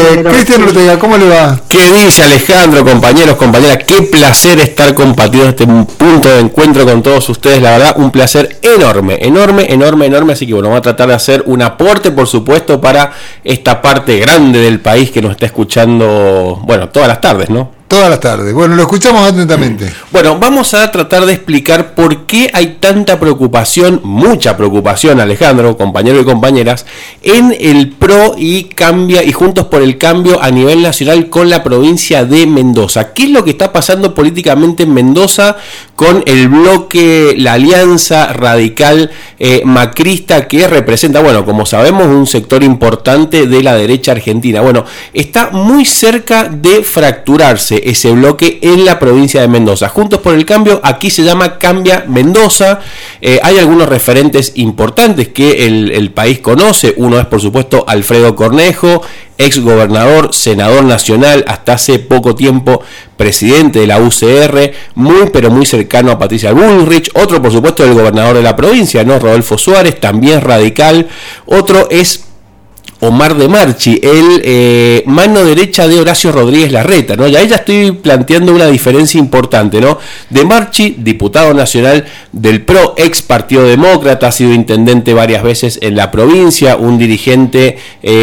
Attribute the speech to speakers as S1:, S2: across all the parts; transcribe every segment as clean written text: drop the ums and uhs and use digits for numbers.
S1: Cristian Ortega, ¿cómo le va?
S2: ¿Qué dice Alejandro, compañeros, compañeras? Qué placer estar compartiendo este punto de encuentro con todos ustedes. La verdad, un placer enorme. Así que bueno, vamos a tratar de hacer un aporte, por supuesto, para esta parte grande del país que nos está escuchando, bueno, todas las tardes, ¿no?
S1: Todas las tardes. Bueno, lo escuchamos atentamente.
S2: Bueno, vamos a tratar de explicar por qué hay tanta preocupación, mucha preocupación, Alejandro, compañeros y compañeras, en el PRO y Juntos por el Cambio a nivel nacional con la provincia de Mendoza. ¿Qué es lo que está pasando políticamente en Mendoza con el bloque, la alianza radical macrista que representa, bueno, como sabemos, un sector importante de la derecha argentina? Bueno, está muy cerca de fracturarse ese bloque en la provincia de Mendoza. Juntos por el Cambio, aquí se llama Cambia Mendoza. Hay algunos referentes importantes que el país conoce. Uno es, por supuesto, Alfredo Cornejo, ex gobernador, senador nacional, hasta hace poco tiempo presidente de la UCR, muy pero muy cercano a Patricia Bullrich. Otro, por supuesto, el gobernador de la provincia, ¿no? Rodolfo Suárez, también radical. Otro es Omar de Marchi, el mano derecha de Horacio Rodríguez Larreta, ¿no? Y ahí ya estoy planteando una diferencia importante, ¿no? De Marchi, diputado nacional del PRO, ex Partido Demócrata, ha sido intendente varias veces en la provincia, un dirigente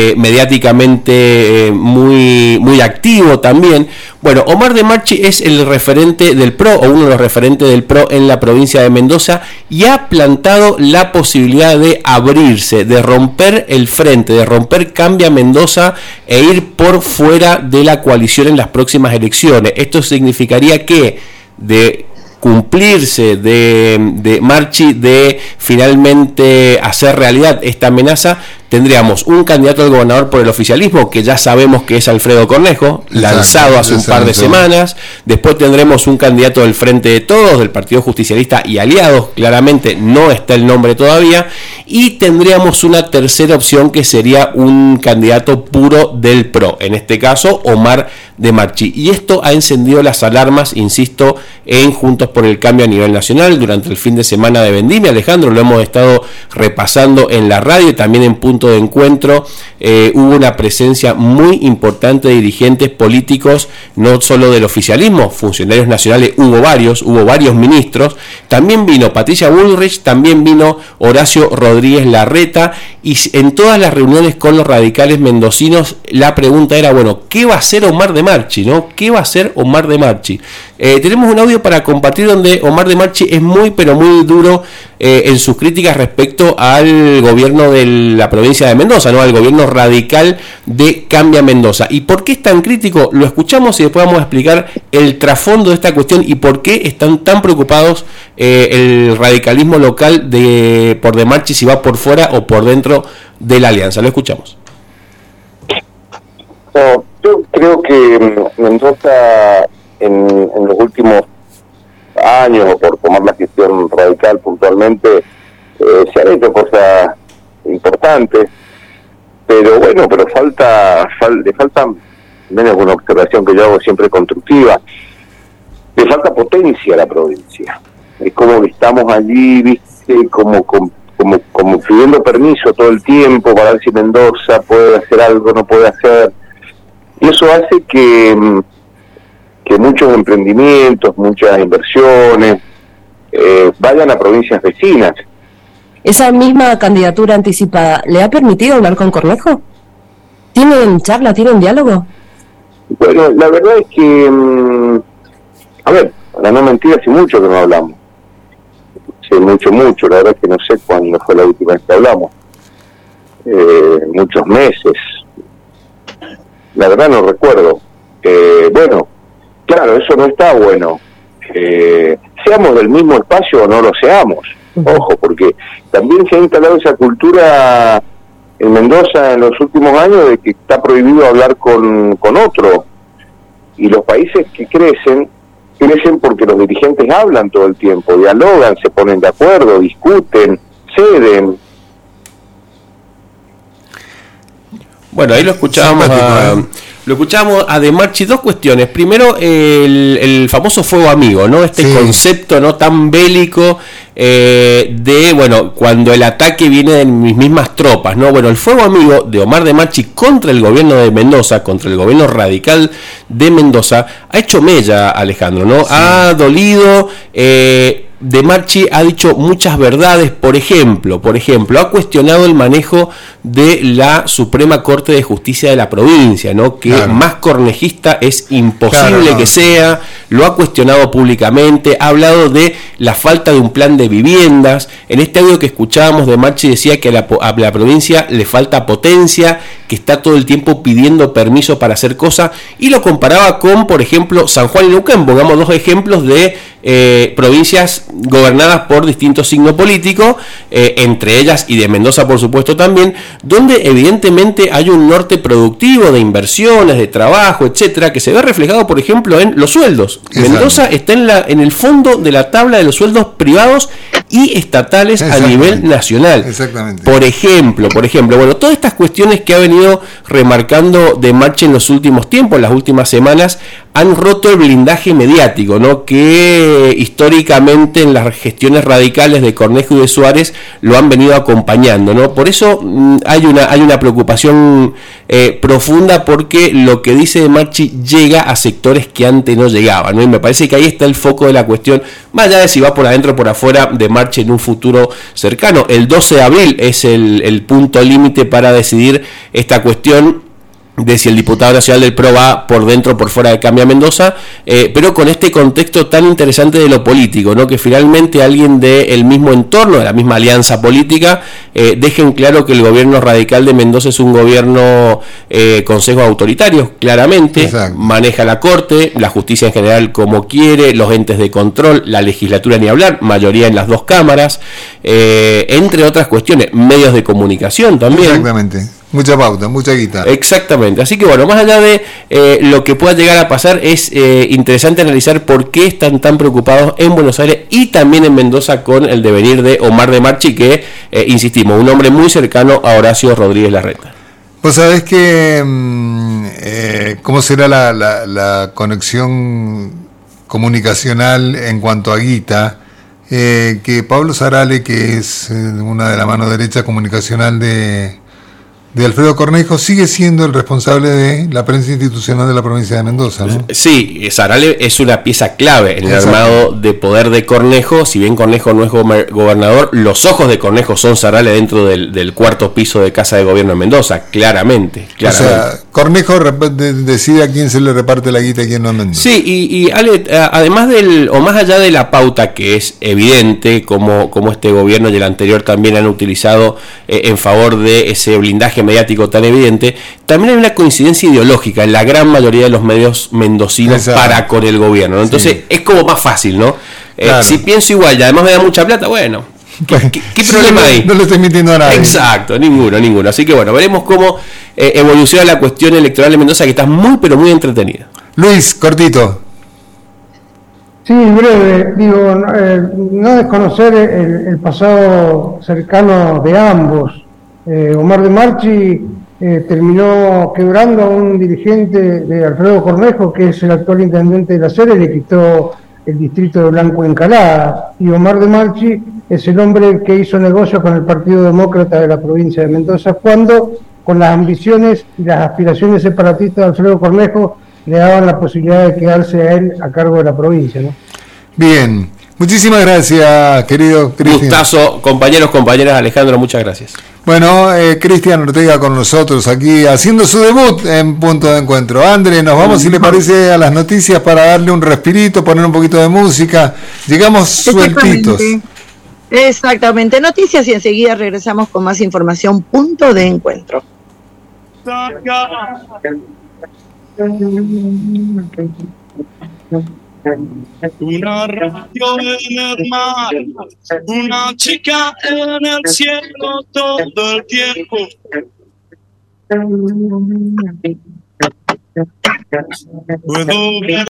S2: mediáticamente muy activo también. Bueno, Omar de Marchi es el referente del PRO, o uno de los referentes del PRO en la provincia de Mendoza, y ha plantado la posibilidad de abrirse, de romper el frente, de romper Cambia Mendoza e ir por fuera de la coalición en las próximas elecciones. Esto significaría que de cumplirse de Marchi, de finalmente hacer realidad esta amenaza, tendríamos un candidato al gobernador por el oficialismo, que ya sabemos que es Alfredo Cornejo, lanzado hace un par de semanas. Después tendremos un candidato del Frente de Todos, del Partido Justicialista y aliados, claramente no está el nombre todavía. Y tendríamos una tercera opción, que sería un candidato puro del PRO, en este caso Omar de Marchi. Y esto ha encendido las alarmas, insisto, en Juntos por el Cambio a nivel nacional. Durante el fin de semana de Vendimia, Alejandro, lo hemos estado repasando en la radio y también en Punto de Encuentro. Hubo una presencia muy importante de dirigentes políticos, no solo del oficialismo, funcionarios nacionales, hubo varios ministros. También vino Patricia Bullrich, también vino Horacio Rodríguez Larreta, y en todas las reuniones con los radicales mendocinos la pregunta era, bueno, ¿qué va a hacer Omar de Marchi, no? ¿Qué va a hacer Omar de Marchi? Tenemos un audio para compartir donde Omar de Marchi es muy pero muy duro en sus críticas respecto al gobierno de la provincia de Mendoza, ¿no? Al gobierno radical de Cambia Mendoza. ¿Y por qué es tan crítico? Lo escuchamos y después vamos a explicar el trasfondo de esta cuestión y por qué están tan preocupados el radicalismo local por de Marchi, si va por fuera o por dentro de la alianza. Lo escuchamos.
S3: Yo creo que Mendoza en los últimos años, o por tomar la gestión radical puntualmente, se han hecho cosas importantes, pero bueno, le falta, menos una observación que yo hago siempre constructiva, le falta potencia a la provincia. Es como que estamos allí, viste, como pidiendo permiso todo el tiempo para ver si Mendoza puede hacer algo, no puede hacer, y eso hace que muchos emprendimientos, muchas inversiones vayan a provincias vecinas.
S4: ¿Esa misma candidatura anticipada le ha permitido hablar con Cornejo? ¿Tienen charla, tienen diálogo?
S3: Bueno, la verdad es que, para no mentir, hace mucho que no hablamos. Hace mucho, la verdad es que no sé cuándo fue la última vez que hablamos. Muchos meses. La verdad no recuerdo. Bueno, claro, eso no está bueno. Seamos del mismo espacio o no lo seamos. Ojo, porque también se ha instalado esa cultura en Mendoza en los últimos años de que está prohibido hablar con otro. Y los países que crecen porque los dirigentes hablan todo el tiempo, dialogan, se ponen de acuerdo, discuten, ceden.
S2: Bueno, ahí lo escuchábamos a De Marchi. Dos cuestiones. Primero, el famoso fuego amigo, ¿no? Este concepto no tan bélico de, bueno, cuando el ataque viene de mis mismas tropas, ¿no? Bueno, el fuego amigo de Omar De Marchi contra el gobierno de Mendoza, contra el gobierno radical de Mendoza, ha hecho mella, Alejandro, ¿no? Sí. Ha dolido. De Marchi ha dicho muchas verdades, por ejemplo, ha cuestionado el manejo de la Suprema Corte de Justicia de la provincia, ¿no? Que más cornejista es imposible que sea, lo ha cuestionado públicamente, ha hablado de la falta de un plan de viviendas. En este audio que escuchábamos, De Marchi decía que a la provincia le falta potencia, que está todo el tiempo pidiendo permiso para hacer cosas, y lo comparaba con, por ejemplo, San Juan y Neuquén. Pongamos dos ejemplos de provincias gobernadas por distintos signos políticos, entre ellas y de Mendoza por supuesto también, donde evidentemente hay un norte productivo de inversiones, de trabajo, etcétera, que se ve reflejado por ejemplo en los sueldos. Exacto. Mendoza está en el fondo de la tabla de los sueldos privados y estatales a nivel nacional. Exactamente. Por ejemplo, bueno, todas estas cuestiones que ha venido remarcando De Marchi en los últimos tiempos, en las últimas semanas, han roto el blindaje mediático, ¿no? Que históricamente en las gestiones radicales de Cornejo y de Suárez lo han venido acompañando, ¿no? Por eso hay una preocupación profunda, porque lo que dice De Marchi llega a sectores que antes no llegaban, ¿no? Y me parece que ahí está el foco de la cuestión, más allá de si va por adentro o por afuera De Marchi en un futuro cercano. El 12 de abril es el punto límite para decidir esta cuestión de si el diputado nacional del PRO va por dentro o por fuera de Cambia Mendoza, pero con este contexto tan interesante de lo político, ¿no? Que finalmente alguien del mismo entorno, de la misma alianza política, deje en claro que el gobierno radical de Mendoza es un gobierno con sesgos autoritarios, claramente. Exacto. Maneja la Corte, la justicia en general como quiere, los entes de control, la legislatura ni hablar, mayoría en las dos cámaras, entre otras cuestiones, medios de comunicación también.
S1: Exactamente. Mucha pauta, mucha guita.
S2: Exactamente. Así que bueno, más allá de lo que pueda llegar a pasar, es interesante analizar por qué están tan preocupados en Buenos Aires y también en Mendoza con el devenir de Omar De Marchi, que, insistimos, un hombre muy cercano a Horacio Rodríguez Larreta.
S1: Pues sabés que cómo será la conexión comunicacional en cuanto a guita, que Pablo Sarale, que es una de la mano derecha comunicacional de Alfredo Cornejo, sigue siendo el responsable de la prensa institucional de la provincia de Mendoza, ¿no? Sí,
S2: Sarale es una pieza clave en el armado de poder de Cornejo. Si bien Cornejo no es gobernador, los ojos de Cornejo son Sarale dentro del cuarto piso de Casa de Gobierno en Mendoza, claramente.
S1: O sea, Cornejo decide a quién se le reparte la guita y a quién no en Mendoza.
S2: Sí, y Ale, además o más allá de la pauta que es evidente, como este gobierno y el anterior también han utilizado en favor de ese blindaje mediático tan evidente, también hay una coincidencia ideológica en la gran mayoría de los medios mendocinos. Exacto. Para con el gobierno, ¿no? Entonces es como más fácil, ¿no? Claro. Si pienso igual y además me da mucha plata, bueno, ¿qué problema hay?
S1: No le estoy mintiendo a nadie.
S2: Exacto, ninguno. Así que bueno, veremos cómo evoluciona la cuestión electoral de Mendoza, que está muy pero muy entretenida.
S1: Luis, cortito.
S5: Sí, breve, digo, no desconocer el pasado cercano de ambos. Omar De Marchi terminó quebrando a un dirigente de Alfredo Cornejo, que es el actual intendente de la Sere, le quitó el distrito de Blanco Encalada, y Omar De Marchi es el hombre que hizo negocio con el Partido Demócrata de la provincia de Mendoza, cuando con las ambiciones y las aspiraciones separatistas de Alfredo Cornejo le daban la posibilidad de quedarse a él a cargo de la provincia, ¿no?
S1: Bien, muchísimas gracias, querido Cristian.
S2: Gustazo, compañeras, Alejandro, muchas gracias.
S1: Bueno, Cristian Ortega con nosotros aquí haciendo su debut en Punto de Encuentro. André, nos vamos, si le parece, a las noticias para darle un respirito, poner un poquito de música. Llegamos sueltitos.
S6: Exactamente, noticias y enseguida regresamos con más información. Punto de Encuentro.
S7: Una radio en el mar, una chica en el cielo todo el tiempo. Puedo ver